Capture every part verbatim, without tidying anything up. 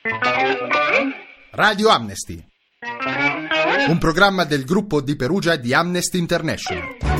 Radio Amnesty, un programma del gruppo di Perugia di Amnesty International.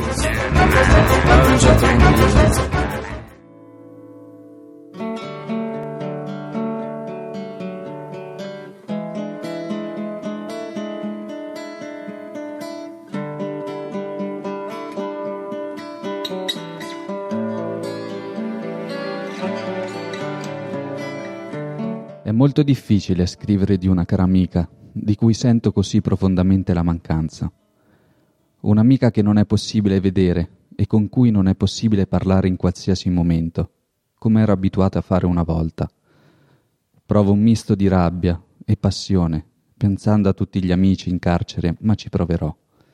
È molto difficile scrivere di una cara amica, di cui sento così profondamente la mancanza. Un'amica che non è possibile vedere e con cui non è possibile parlare in qualsiasi momento, come ero abituata a fare una volta. Provo un misto di rabbia e passione, pensando a tutti gli amici in carcere, ma ci proverò.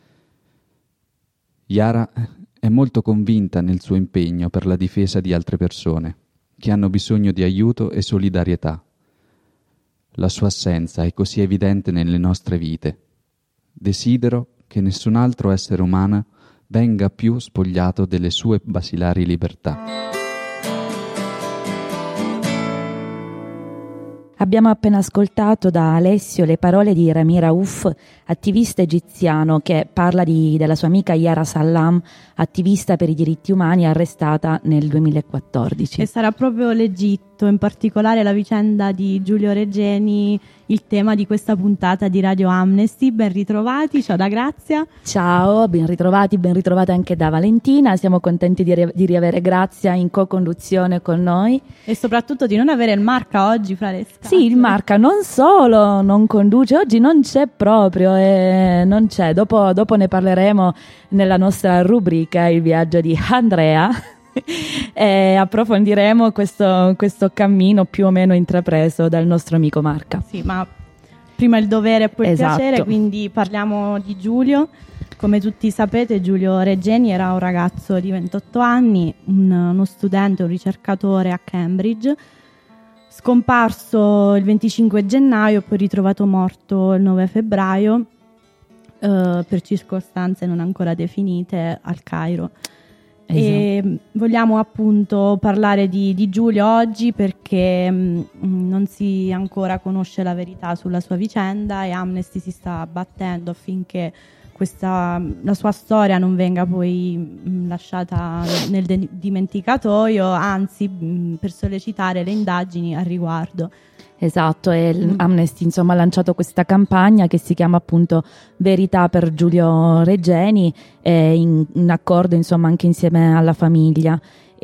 Yara è molto convinta nel suo impegno per la difesa di altre persone, che hanno bisogno di aiuto e solidarietà. La sua assenza è così evidente nelle nostre vite. Desidero che nessun altro essere umano venga più spogliato delle sue basilari libertà. Abbiamo appena ascoltato da Alessio le parole di Rami Rauf, attivista egiziano che parla di, della sua amica Yara Sallam, attivista per i diritti umani arrestata nel duemilaquattordici. E sarà proprio l'Egitto, in particolare la vicenda di Giulio Regeni, il tema di questa puntata di Radio Amnesty. Ben ritrovati, ciao da Grazia. Ciao, ben ritrovati, ben ritrovate anche da Valentina. Siamo contenti di, ri- di riavere Grazia in co-conduzione con noi. E soprattutto di non avere il Marca oggi fra le scatole. Sì, il Marca non solo non conduce, oggi non c'è proprio, eh, non c'è. Dopo, dopo ne parleremo nella nostra rubrica Il viaggio di Andrea. E approfondiremo questo, questo cammino più o meno intrapreso dal nostro amico Marca. Sì, ma prima il dovere e poi il esatto. piacere, quindi parliamo di Giulio. Come tutti sapete, Giulio Regeni era un ragazzo di ventotto anni, un, uno studente, un ricercatore a Cambridge, scomparso il venticinque gennaio, poi ritrovato morto il nove febbraio eh, per circostanze non ancora definite al Cairo. Esatto. E vogliamo appunto parlare di, di Giulio oggi perché mh, non si ancora conosce la verità sulla sua vicenda e Amnesty si sta battendo affinché questa, la sua storia non venga poi mh, lasciata nel de- dimenticatoio, anzi mh, per sollecitare le indagini al riguardo. Esatto, e Amnesty insomma ha lanciato questa campagna che si chiama appunto Verità per Giulio Regeni, eh, in, in accordo insomma anche insieme alla famiglia.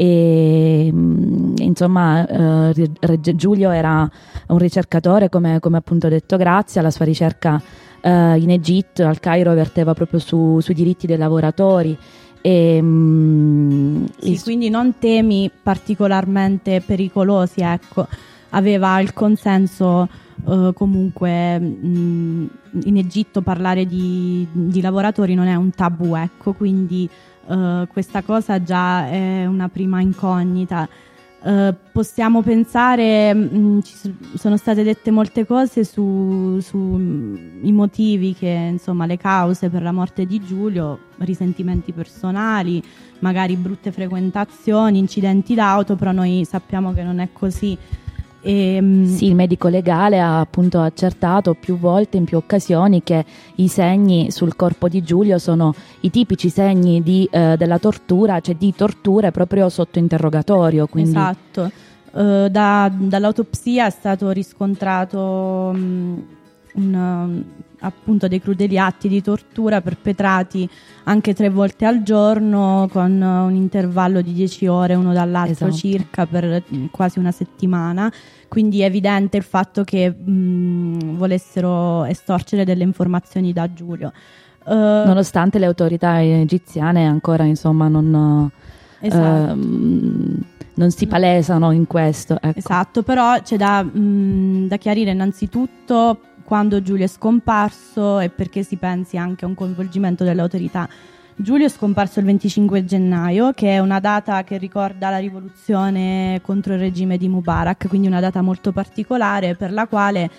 E insomma eh, Reg- Giulio era un ricercatore, come, come appunto detto Grazia. La sua ricerca eh, in Egitto, al Cairo, verteva proprio su, sui diritti dei lavoratori. E, mh, sì, il... quindi non temi particolarmente pericolosi, ecco. Aveva il consenso eh, comunque mh, in Egitto parlare di, di lavoratori non è un tabù, ecco, quindi eh, questa cosa già è una prima incognita. Eh, possiamo pensare, mh, ci sono state dette molte cose su, su mh, i motivi, che insomma le cause per la morte di Giulio, risentimenti personali, magari brutte frequentazioni, incidenti d'auto, però noi sappiamo che non è così. E, sì, il medico legale ha appunto accertato più volte, in più occasioni, che i segni sul corpo di Giulio sono i tipici segni di, eh, della tortura, cioè di torture proprio sotto interrogatorio. Quindi... Esatto, uh, da, dall'autopsia è stato riscontrato um, un, appunto dei crudeli atti di tortura perpetrati anche tre volte al giorno, con un intervallo di dieci ore uno dall'altro, esatto, circa per quasi una settimana. Quindi è evidente il fatto che mh, volessero estorcere delle informazioni da Giulio, uh, nonostante le autorità egiziane ancora insomma non, esatto. uh, non si palesano in questo, ecco. Esatto, però c'è da, mh, da chiarire innanzitutto quando Giulio è scomparso e perché si pensi anche a un coinvolgimento delle autorità. Giulio è scomparso il venticinque gennaio, che è una data che ricorda la rivoluzione contro il regime di Mubarak, quindi una data molto particolare per la quale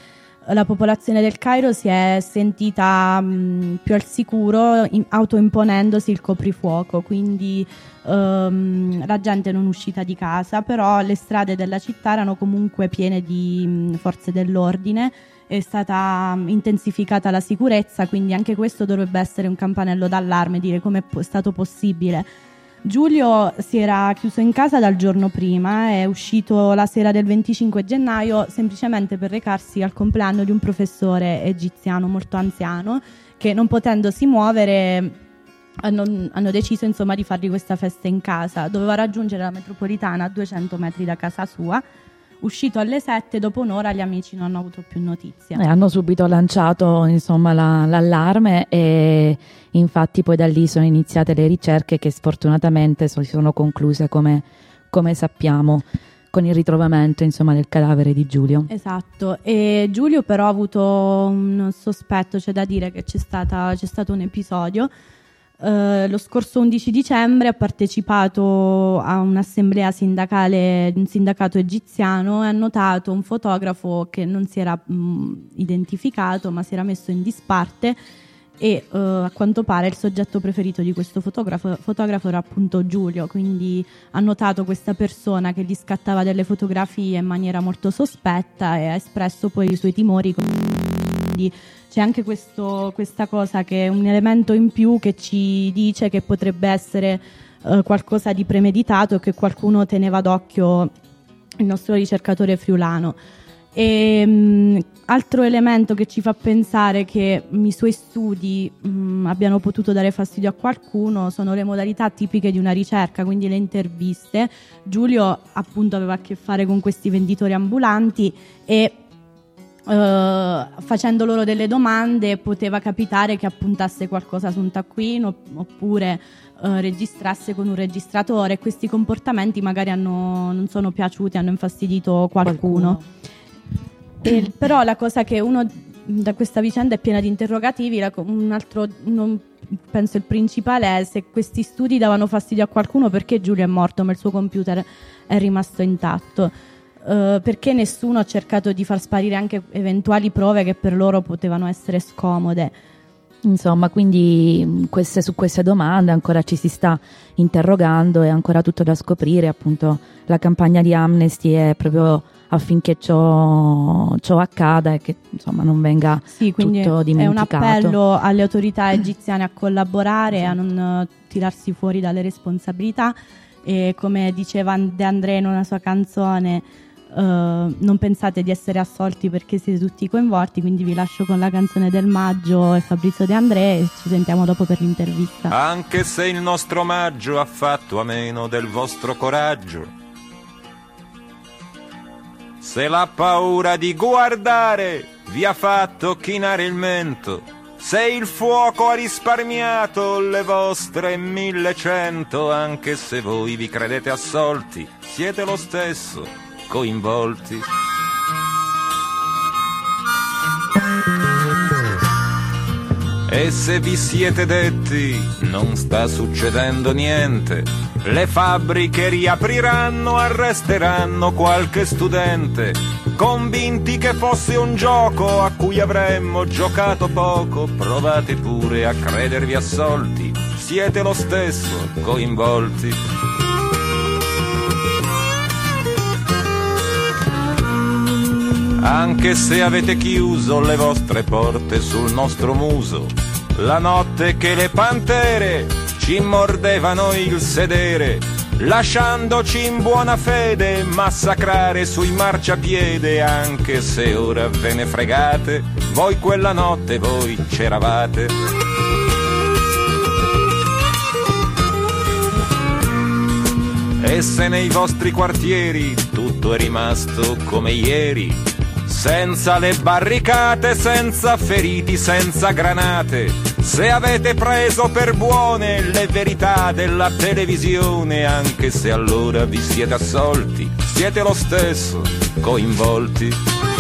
la popolazione del Cairo si è sentita mh, più al sicuro in, autoimponendosi il coprifuoco, quindi um, la gente non uscita di casa, però le strade della città erano comunque piene di mh, forze dell'ordine, è stata mh, intensificata la sicurezza, quindi anche questo dovrebbe essere un campanello d'allarme, dire come è stato possibile. Giulio si era chiuso in casa dal giorno prima, è uscito la sera del venticinque gennaio semplicemente per recarsi al compleanno di un professore egiziano molto anziano che, non potendosi muovere, hanno, hanno deciso insomma di fargli questa festa in casa. Doveva raggiungere la metropolitana a duecento metri da casa sua. Uscito alle sette, dopo un'ora gli amici non hanno avuto più notizie. Eh, hanno subito lanciato insomma la, l'allarme e infatti poi da lì sono iniziate le ricerche che sfortunatamente so, si sono concluse come, come sappiamo con il ritrovamento insomma del cadavere di Giulio. Esatto, e Giulio però ha avuto un sospetto, c'è da dire che c'è, stata, c'è stato un episodio. Uh, lo scorso undici dicembre ha partecipato a un'assemblea sindacale di un sindacato egiziano e ha notato un fotografo che non si era mh, identificato ma si era messo in disparte e uh, a quanto pare il soggetto preferito di questo fotografo, fotografo era appunto Giulio, quindi ha notato questa persona che gli scattava delle fotografie in maniera molto sospetta e ha espresso poi i suoi timori. Quindi c'è anche questo, questa cosa che è un elemento in più che ci dice che potrebbe essere uh, qualcosa di premeditato e che qualcuno teneva d'occhio il nostro ricercatore friulano. E, um, altro elemento che ci fa pensare che i suoi studi um, abbiano potuto dare fastidio a qualcuno sono le modalità tipiche di una ricerca, quindi le interviste. Giulio appunto aveva a che fare con questi venditori ambulanti e Uh, facendo loro delle domande poteva capitare che appuntasse qualcosa su un taccuino oppure uh, registrasse con un registratore. Questi comportamenti magari hanno, non sono piaciuti, hanno infastidito qualcuno, qualcuno. E, però la cosa che uno da questa vicenda è piena di interrogativi, la, un altro non, penso il principale è se questi studi davano fastidio a qualcuno, perché Giulio è morto ma il suo computer è rimasto intatto. Uh, perché nessuno ha cercato di far sparire anche eventuali prove che per loro potevano essere scomode. Insomma, quindi queste, su queste domande ancora ci si sta interrogando, è ancora tutto da scoprire. Appunto la campagna di Amnesty è proprio affinché ciò, ciò accada e che insomma non venga sì, tutto dimenticato. È un appello alle autorità egiziane a collaborare, a non uh, tirarsi fuori dalle responsabilità e, come diceva De André in una sua canzone, Uh, non pensate di essere assolti perché siete tutti coinvolti. Quindi vi lascio con la canzone del Maggio e Fabrizio De André e ci sentiamo dopo per l'intervista. Anche se il nostro Maggio ha fatto a meno del vostro coraggio, se la paura di guardare vi ha fatto chinare il mento, se il fuoco ha risparmiato le vostre millecento, anche se voi vi credete assolti, siete lo stesso coinvolti. E se vi siete detti non sta succedendo niente, le fabbriche riapriranno, arresteranno qualche studente, convinti che fosse un gioco a cui avremmo giocato poco, provate pure a credervi assolti, siete lo stesso coinvolti. Anche se avete chiuso le vostre porte sul nostro muso, la notte che le pantere ci mordevano il sedere, lasciandoci in buona fede massacrare sui marciapiede, anche se ora ve ne fregate, voi quella notte voi c'eravate. E se nei vostri quartieri tutto è rimasto come ieri, senza le barricate, senza feriti, senza granate, se avete preso per buone le verità della televisione, anche se allora vi siete assolti, siete lo stesso coinvolti.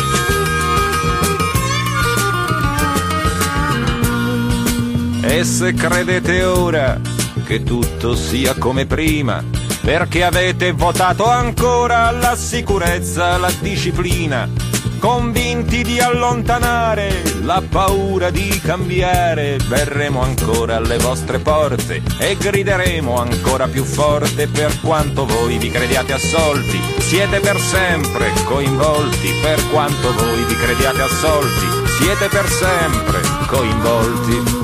E se credete ora che tutto sia come prima, perché avete votato ancora la sicurezza, la disciplina, convinti di allontanare la paura di cambiare. Verremo ancora alle vostre porte e grideremo ancora più forte, per quanto voi vi crediate assolti. Siete per sempre coinvolti, per quanto voi vi crediate assolti. Siete per sempre coinvolti.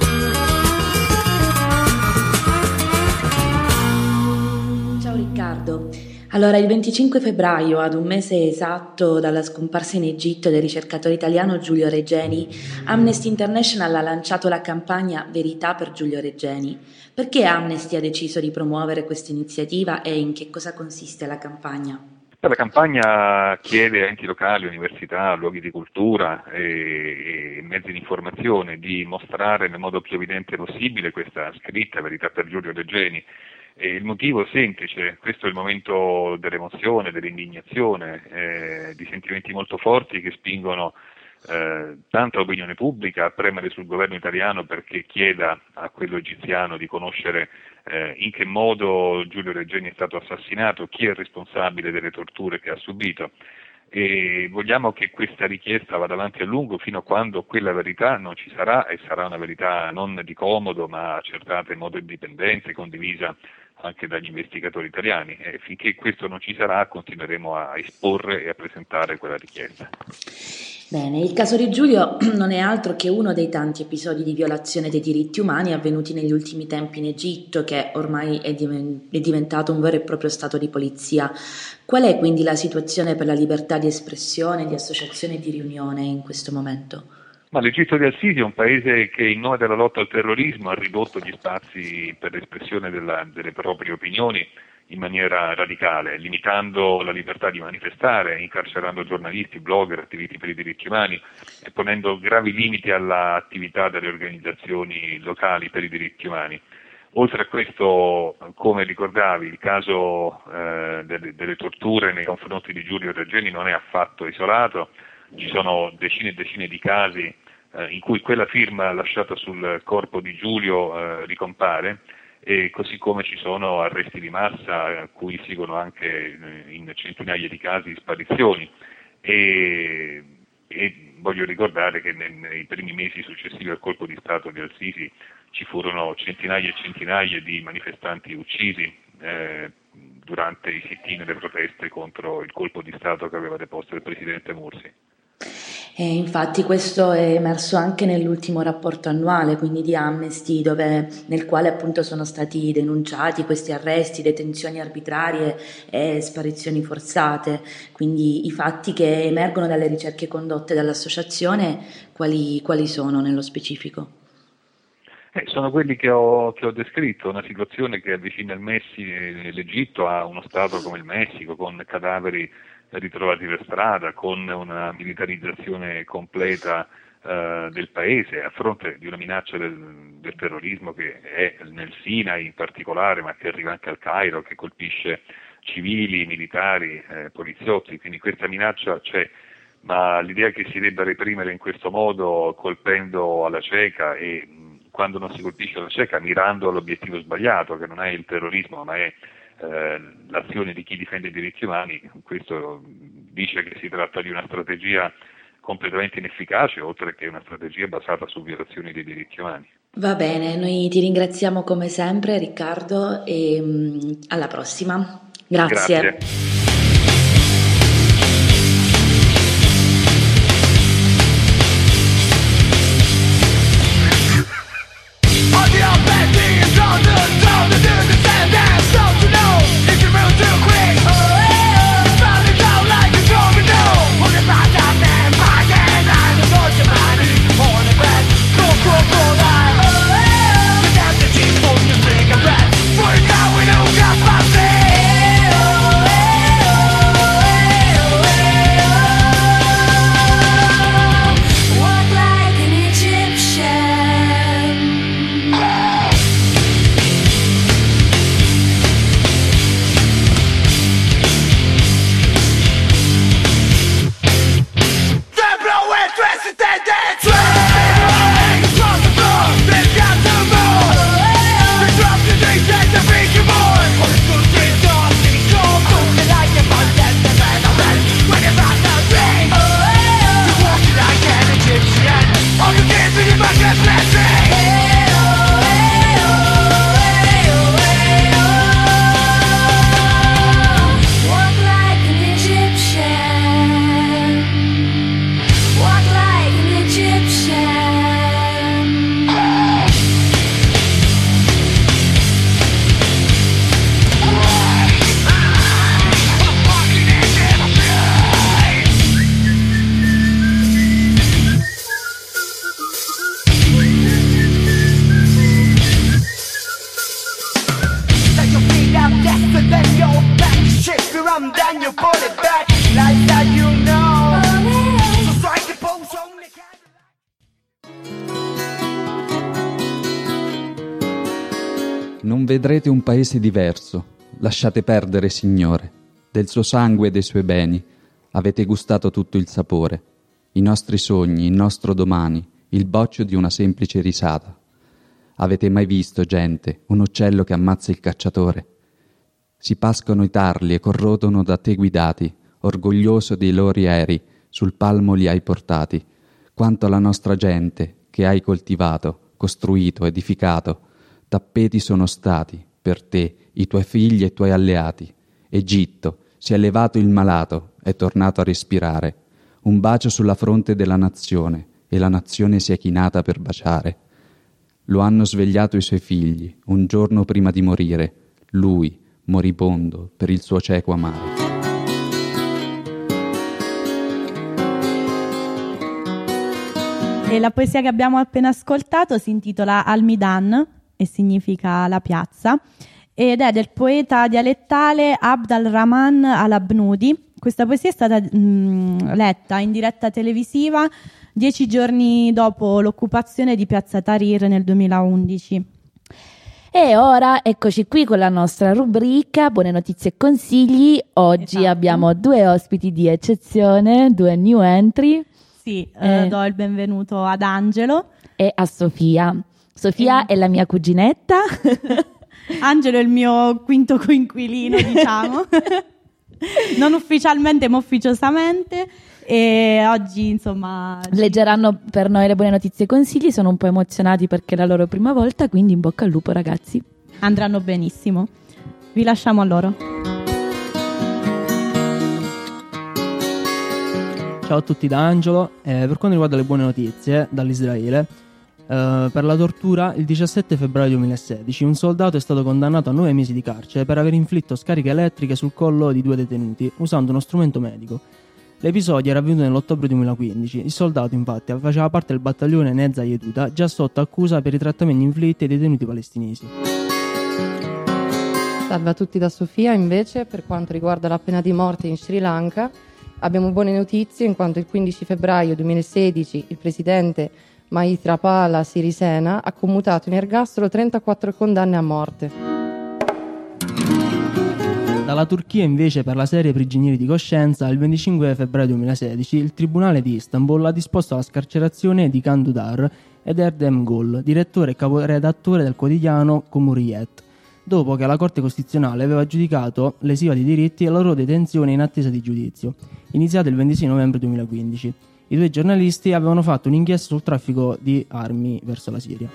Riccardo, allora il venticinque febbraio, ad un mese esatto dalla scomparsa in Egitto del ricercatore italiano Giulio Regeni, Amnesty International ha lanciato la campagna Verità per Giulio Regeni. Perché Amnesty ha deciso di promuovere questa iniziativa e in che cosa consiste la campagna? La campagna chiede a enti locali, università, luoghi di cultura e, e mezzi di informazione di mostrare nel modo più evidente possibile questa scritta Verità per Giulio Regeni. E il motivo è semplice: questo è il momento dell'emozione, dell'indignazione, eh, di sentimenti molto forti che spingono eh, tanto l'opinione pubblica a premere sul governo italiano perché chieda a quello egiziano di conoscere eh, in che modo Giulio Regeni è stato assassinato, chi è il responsabile delle torture che ha subito. E vogliamo che questa richiesta vada avanti a lungo fino a quando quella verità non ci sarà, e sarà una verità non di comodo ma accertata in modo indipendente, condivisa anche dagli investigatori italiani, e finché questo non ci sarà continueremo a esporre e a presentare quella richiesta. Bene, il caso di Giulio non è altro che uno dei tanti episodi di violazione dei diritti umani avvenuti negli ultimi tempi in Egitto, che ormai è, diven- è diventato un vero e proprio stato di polizia. Qual è quindi la situazione per la libertà di espressione, di associazione e di riunione in questo momento? Ma l'Egitto di Al-Sisi è un paese che in nome della lotta al terrorismo ha ridotto gli spazi per l'espressione della, delle proprie opinioni in maniera radicale, limitando la libertà di manifestare, incarcerando giornalisti, blogger, attivisti per i diritti umani e ponendo gravi limiti all'attività delle organizzazioni locali per i diritti umani. Oltre a questo, come ricordavi, il caso eh, delle, delle torture nei confronti di Giulio Regeni non è affatto isolato, ci sono decine e decine di casi eh, in cui quella firma lasciata sul corpo di Giulio eh, ricompare, e così come ci sono arresti di massa a cui seguono anche eh, in centinaia di casi sparizioni. E, e voglio ricordare che nei, nei primi mesi successivi al colpo di Stato di Al-Sisi ci furono centinaia e centinaia di manifestanti uccisi eh, durante i sit-in e le proteste contro il colpo di Stato che aveva deposto il presidente Morsi. E infatti questo è emerso anche nell'ultimo rapporto annuale, quindi di Amnesty, dove, nel quale appunto sono stati denunciati questi arresti, detenzioni arbitrarie e sparizioni forzate. Quindi i fatti che emergono dalle ricerche condotte dall'associazione, quali, quali sono nello specifico? Eh, sono quelli che ho, che ho descritto, una situazione che avvicina il Messico, l'Egitto a uno Stato come il Messico, con cadaveri ritrovati per strada, con una militarizzazione completa eh, del paese, a fronte di una minaccia del, del terrorismo che è nel Sinai in particolare, ma che arriva anche al Cairo, che colpisce civili, militari, eh, poliziotti. Quindi questa minaccia c'è, ma l'idea che si debba reprimere in questo modo, colpendo alla cieca, e mh, quando non si colpisce alla cieca mirando all'obiettivo sbagliato, che non è il terrorismo ma è Eh, l'azione di chi difende i diritti umani, questo dice che si tratta di una strategia completamente inefficace, oltre che una strategia basata su violazioni dei diritti umani. Va bene, noi ti ringraziamo come sempre, Riccardo, e um, alla prossima. Grazie. Grazie. We're going to non vedrete un paese diverso. Lasciate perdere, Signore. Del suo sangue e dei suoi beni avete gustato tutto il sapore. I nostri sogni, il nostro domani, il boccio di una semplice risata. Avete mai visto, gente, un uccello che ammazza il cacciatore? Si pascono i tarli e corrodono da te guidati, orgoglioso dei loro aeri, sul palmo li hai portati. Quanto alla nostra gente, che hai coltivato, costruito, edificato, tappeti sono stati, per te, i tuoi figli e i tuoi alleati. Egitto, si è levato il malato, è tornato a respirare. Un bacio sulla fronte della nazione, e la nazione si è chinata per baciare. Lo hanno svegliato i suoi figli, un giorno prima di morire, lui, moribondo, per il suo cieco amare. E la poesia che abbiamo appena ascoltato si intitola Al-Midan e significa la piazza ed è del poeta dialettale Abd al-Rahman al-Abnudi. Questa poesia è stata mh, letta in diretta televisiva dieci giorni dopo l'occupazione di Piazza Tahrir nel duemilaundici. E ora eccoci qui con la nostra rubrica Buone notizie e consigli. Oggi esatto. abbiamo due ospiti di eccezione, due new entry. Sì, eh, do il benvenuto ad Angelo e a Sofia. Sofia e... è la mia cuginetta. Angelo è il mio quinto coinquilino, diciamo. Non ufficialmente, ma ufficiosamente. E oggi, insomma, leggeranno per noi le buone notizie e consigli. Sono un po' emozionati perché è la loro prima volta, quindi in bocca al lupo, ragazzi. Andranno benissimo. Vi lasciamo a loro. Ciao a tutti da Angelo. Eh, per quanto riguarda le buone notizie dall'Israele, eh, per la tortura il diciassette febbraio duemilasedici un soldato è stato condannato a nove mesi di carcere per aver inflitto scariche elettriche sul collo di due detenuti usando uno strumento medico. L'episodio era avvenuto nell'ottobre duemilaquindici. Il soldato, infatti, faceva parte del battaglione Neza Yehuda, già sotto accusa per i trattamenti inflitti ai detenuti palestinesi. Salve a tutti da Sofia. Invece, per quanto riguarda la pena di morte in Sri Lanka, abbiamo buone notizie in quanto il quindici febbraio duemilasedici il presidente Maithripala Sirisena ha commutato in ergastolo trentaquattro condanne a morte. Dalla Turchia, invece, per la serie Prigionieri di coscienza, il venticinque febbraio duemilasedici il Tribunale di Istanbul ha disposto la scarcerazione di Can Dündar ed Erdem Gül, direttore e caporedattore del quotidiano Cumhuriyet, dopo che la Corte Costituzionale aveva giudicato lesiva di diritti e la loro detenzione in attesa di giudizio, iniziata il ventisei novembre duemilaquindici. I due giornalisti avevano fatto un'inchiesta sul traffico di armi verso la Siria.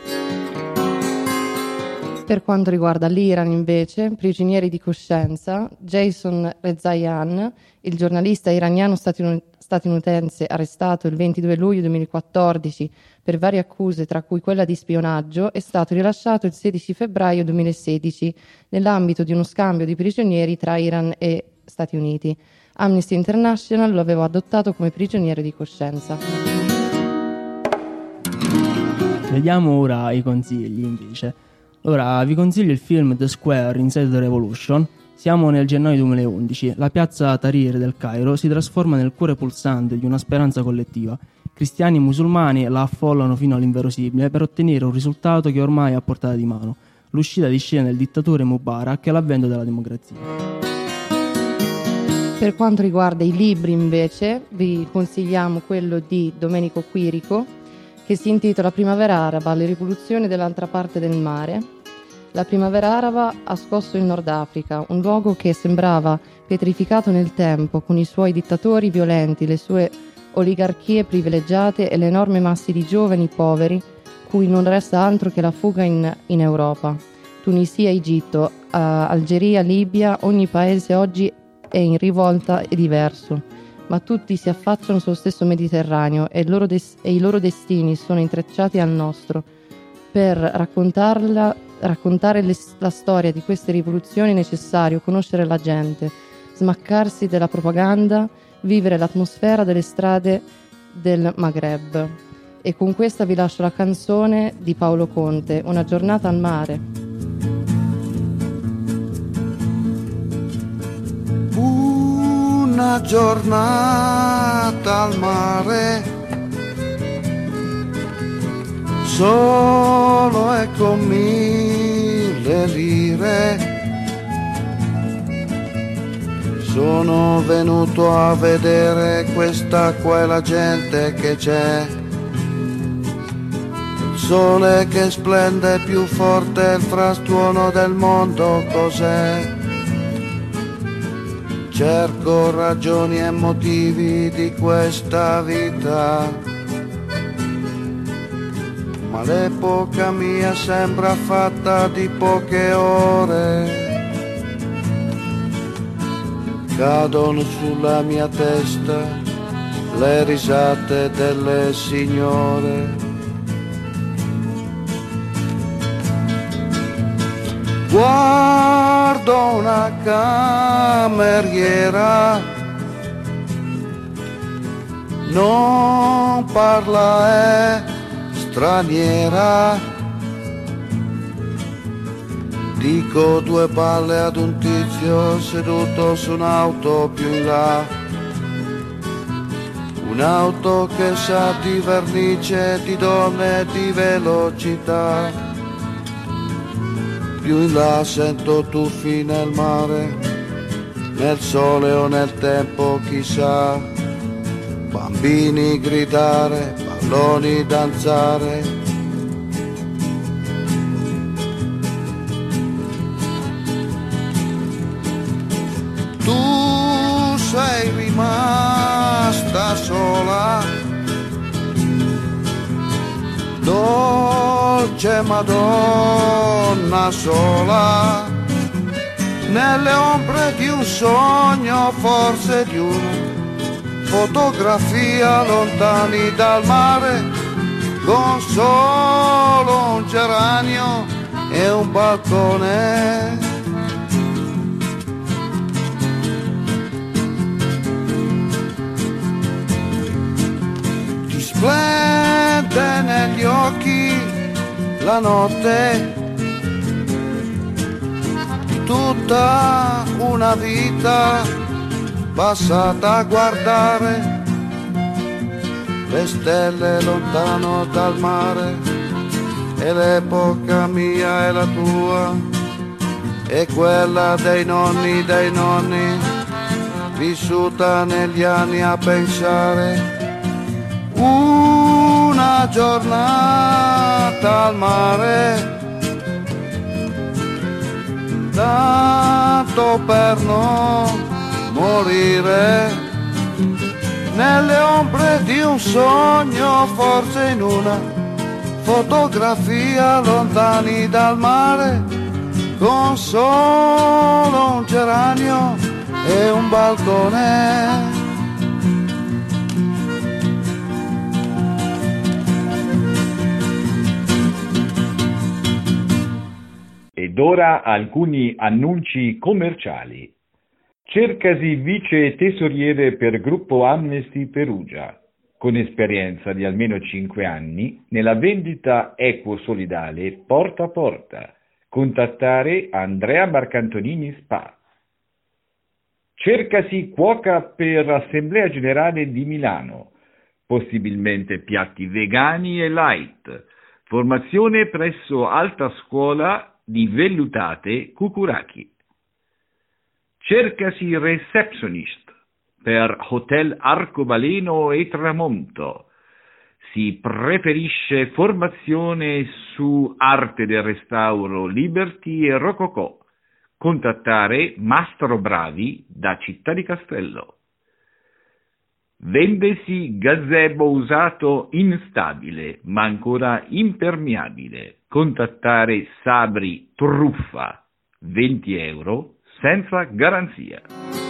Per quanto riguarda l'Iran, invece, prigionieri di coscienza, Jason Rezaian, il giornalista iraniano statunitense arrestato il ventidue luglio duemilaquattordici per varie accuse, tra cui quella di spionaggio, è stato rilasciato il sedici febbraio duemilasedici nell'ambito di uno scambio di prigionieri tra Iran e Stati Uniti. Amnesty International lo aveva adottato come prigioniero di coscienza. Vediamo ora i consigli, invece. Ora vi consiglio il film The Square Inside the Revolution. Siamo nel gennaio duemilaundici. La piazza Tahrir del Cairo si trasforma nel cuore pulsante di una speranza collettiva. Cristiani e musulmani la affollano fino all'inverosimile per ottenere un risultato che ormai è a portata di mano: l'uscita di scena del dittatore Mubarak e l'avvento della democrazia. Per quanto riguarda i libri, invece, vi consigliamo quello di Domenico Quirico, che si intitola Primavera Araba, le rivoluzioni dell'altra parte del mare. La primavera araba ha scosso il Nord Africa, un luogo che sembrava pietrificato nel tempo, con i suoi dittatori violenti, le sue oligarchie privilegiate e le enormi masse di giovani poveri, cui non resta altro che la fuga in, in Europa. Tunisia, Egitto, uh, Algeria, Libia, ogni paese oggi è in rivolta e diverso, ma tutti si affacciano sullo stesso Mediterraneo e, il loro des- e i loro destini sono intrecciati al nostro. Per raccontarla, raccontare le, la storia di queste rivoluzioni è necessario conoscere la gente, smaccarsi della propaganda, vivere l'atmosfera delle strade del Maghreb. E con questa vi lascio la canzone di Paolo Conte, Una giornata al mare. Una giornata al mare, solo e con mille lire. Sono venuto a vedere questa qua e la gente che c'è. Il sole che splende più forte, il frastuono del mondo cos'è? Cerco ragioni e motivi di questa vita, ma l'epoca mia sembra fatta di poche ore. Cadono sulla mia testa le risate delle signore. Guardo una cameriera, non parla, è straniera. Dico due palle ad un tizio seduto su un'auto più in là, un'auto che sa di vernice, di donne e di velocità. Più in là sento tuffi nel mare, nel sole o nel tempo chissà, bambini gridare, palloni danzare. Tu sei rimasta sola, dolce Madonna sola, nelle ombre di un sogno, forse di una fotografia, lontani dal mare, con solo un geranio e un balcone. Splende negli occhi la notte, tutta una vita passata a guardare le stelle lontano dal mare, e l'epoca mia è la tua e quella dei nonni dei nonni, vissuta negli anni a pensare. Una giornata al mare, tanto per non morire, nelle ombre di un sogno, forse in una fotografia, lontani dal mare, con solo un geranio e un balcone. Ed ora alcuni annunci commerciali. Cercasi vice tesoriere per Gruppo Amnesty Perugia, con esperienza di almeno cinque anni nella vendita equo solidale porta a porta. Contattare Andrea Marcantonini Spa. Cercasi cuoca per Assemblea Generale di Milano, possibilmente piatti vegani e light. Formazione presso Alta Scuola di Vellutate Cucuracchi. Cercasi receptionist per Hotel Arcobaleno e Tramonto. Si preferisce formazione su arte del restauro Liberty e Rococò. Contattare Mastro Bravi da Città di Castello. Vendesi gazebo usato instabile ma ancora impermeabile. Contattare Sabri Truffa, venti euro senza garanzia.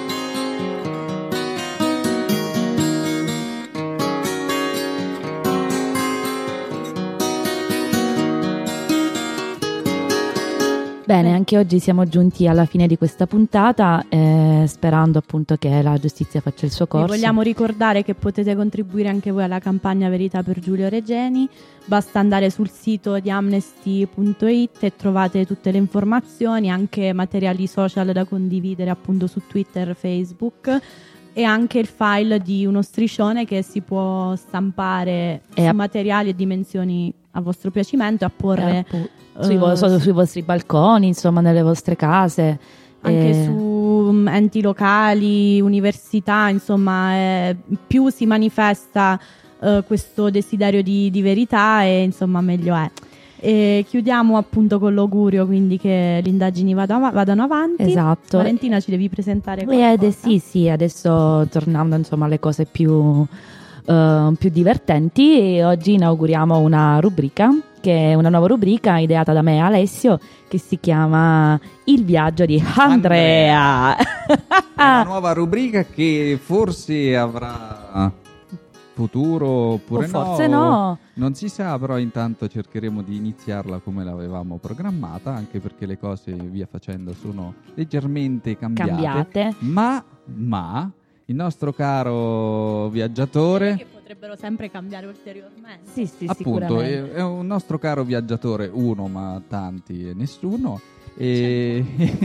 Bene, anche oggi siamo giunti alla fine di questa puntata, eh, sperando appunto che la giustizia faccia il suo corso. Vi vogliamo ricordare che potete contribuire anche voi alla campagna Verità per Giulio Regeni. Basta andare sul sito di amnesty punto it e trovate tutte le informazioni, anche materiali social da condividere appunto su Twitter, Facebook. e anche il file di uno striscione che si può stampare E su a- materiali e dimensioni a vostro piacimento, apporre Eh, appu- sui, eh, vo- so- sui vostri balconi, insomma, nelle vostre case. anche Eh, su mm, enti locali, università, insomma, eh, più si manifesta eh, questo desiderio di, di verità e insomma meglio è. E chiudiamo appunto con l'augurio quindi che le indagini vada- vadano avanti. Esatto. Valentina, ci devi presentare Eh, qualcosa? ade- sì, sì, adesso tornando insomma alle cose più, eh, più divertenti, e oggi inauguriamo una rubrica, che è una nuova rubrica ideata da me e Alessio, che si chiama Il viaggio di Andrea. È una nuova rubrica che forse avrà futuro oppure O forse no. Non si sa, però intanto cercheremo di iniziarla come l'avevamo programmata, anche perché le cose via facendo sono leggermente cambiate. Cambiate. Ma, ma il nostro caro viaggiatore, Che potrebbero sempre cambiare ulteriormente. Sì, sì, appunto, sicuramente. è, è un nostro caro viaggiatore, uno ma tanti e nessuno, e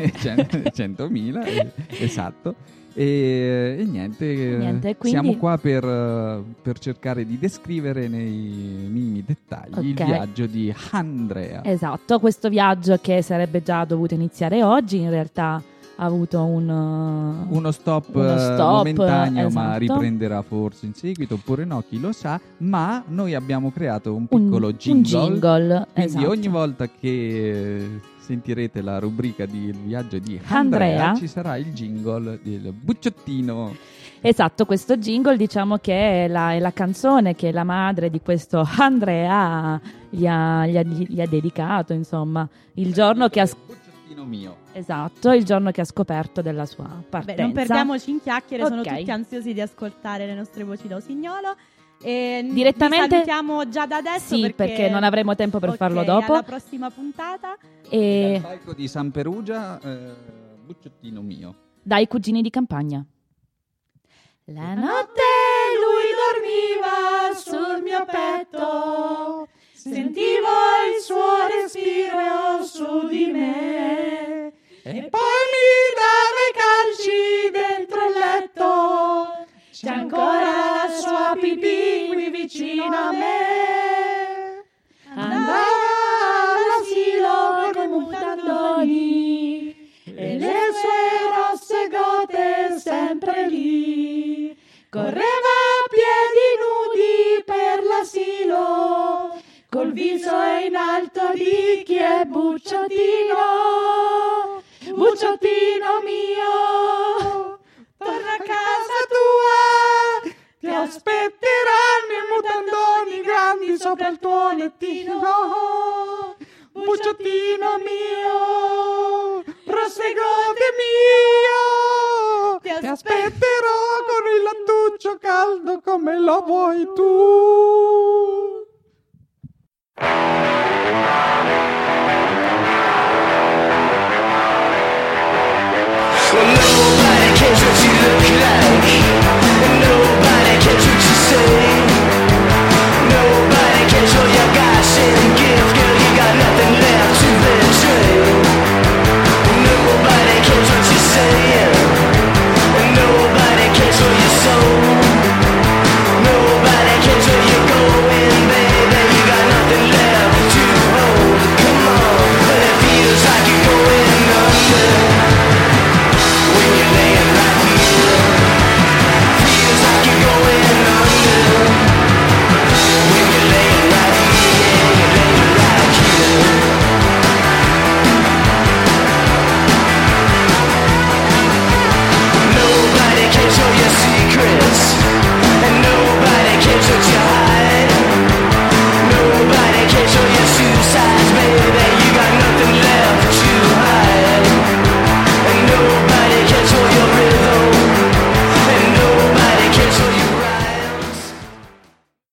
centomila, eh, esatto. E, e niente, eh, Niente, quindi- siamo qua per, eh, per cercare di descrivere nei minimi dettagli il Ok. viaggio di Andrea. Esatto, questo viaggio che sarebbe già dovuto iniziare oggi, in realtà ha avuto un, uh, Uno stop, uno eh, stop, momentaneo, ma esatto. riprenderà forse in seguito, oppure no, chi lo sa. Ma noi abbiamo creato un un, piccolo un jingle. jingle, Quindi esatto. ogni volta che eh, sentirete la rubrica di Il viaggio di Andrea. Andrea, ci sarà il jingle del bucciottino. Esatto, questo jingle diciamo che è la, è la canzone che la madre di questo Andrea gli ha, gli ha- gli ha dedicato, insomma, il giorno che ha, s- Bucciottino mio. esatto, il giorno che ha scoperto della sua Vabbè, partenza. non perdiamoci in chiacchiere, sono Ok. tutti ansiosi di ascoltare le nostre voci da Usignolo. E Direttamente- vi salutiamo già da adesso Sì, perché, perché non avremo tempo per Ok, farlo dopo. alla prossima puntata. E Dal palco di San Perugia, eh, bucciottino mio. dai cugini di campagna. La Notte lui dormiva sul mio petto, sentivo il suo respiro su di me e poi mi dava i calci dentro il letto. C'è ancora la sua pipì qui vicino a me. Andava all'asilo con i mutandoni e le sue rosse gote sempre lì. Correva a piedi nudi per l'asilo, col viso in alto di chi è Bucciottino. Bucciottino mio, torna a casa tua, ti aspetteranno i mutandoni grandi sopra il tuo lettino. Bucciottino mio, prosegote mio, ti aspetterò con il lattuccio caldo come lo vuoi tu.